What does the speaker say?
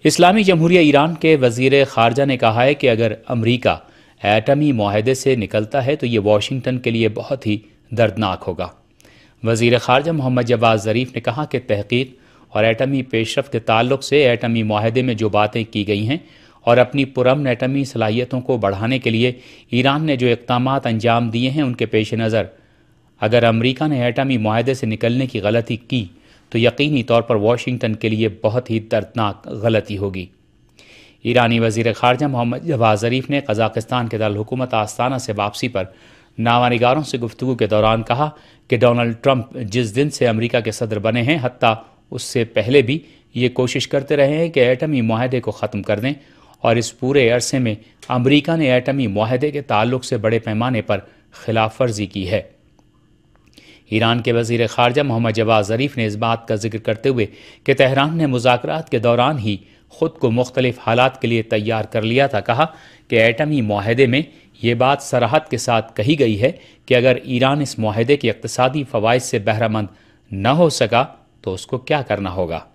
اسلامی جمہوریہ ایران کے وزیر خارجہ نے کہا ہے کہ اگر امریکہ ایٹمی معاہدے سے نکلتا ہے تو یہ واشنگٹن کے لیے بہت ہی دردناک ہوگا۔ وزیر خارجہ محمد جواد ظریف نے کہا کہ تحقیق اور ایٹمی پیش رفت کے تعلق سے ایٹمی معاہدے میں جو باتیں کی گئی ہیں اور اپنی پرامن ایٹمی صلاحیتوں کو بڑھانے کے لیے ایران نے جو اقدامات انجام دیے ہیں ان کے پیش نظر اگر امریکہ نے ایٹمی معاہدے سے نکلنے کی غلطی کی تو یقینی طور پر واشنگٹن کے لیے بہت ہی دردناک غلطی ہوگی۔ ایرانی وزیر خارجہ محمد جواد ظریف نے قزاقستان کے دارالحکومت آستانہ سے واپسی پر نامہ سے گفتگو کے دوران کہا کہ ڈونلڈ ٹرمپ جس دن سے امریکہ کے صدر بنے ہیں حتیٰ اس سے پہلے بھی یہ کوشش کرتے رہے ہیں کہ ایٹمی معاہدے کو ختم کر دیں، اور اس پورے عرصے میں امریکہ نے ایٹمی معاہدے کے تعلق سے بڑے پیمانے پر خلاف ورزی کی ہے۔ ایران کے وزیر خارجہ محمد جواد ظریف نے اس بات کا ذکر کرتے ہوئے کہ تہران نے مذاکرات کے دوران ہی خود کو مختلف حالات کے لیے تیار کر لیا تھا، کہا کہ ایٹمی معاہدے میں یہ بات صراحت کے ساتھ کہی گئی ہے کہ اگر ایران اس معاہدے کے اقتصادی فوائد سے بہرہ مند نہ ہو سکا تو اس کو کیا کرنا ہوگا۔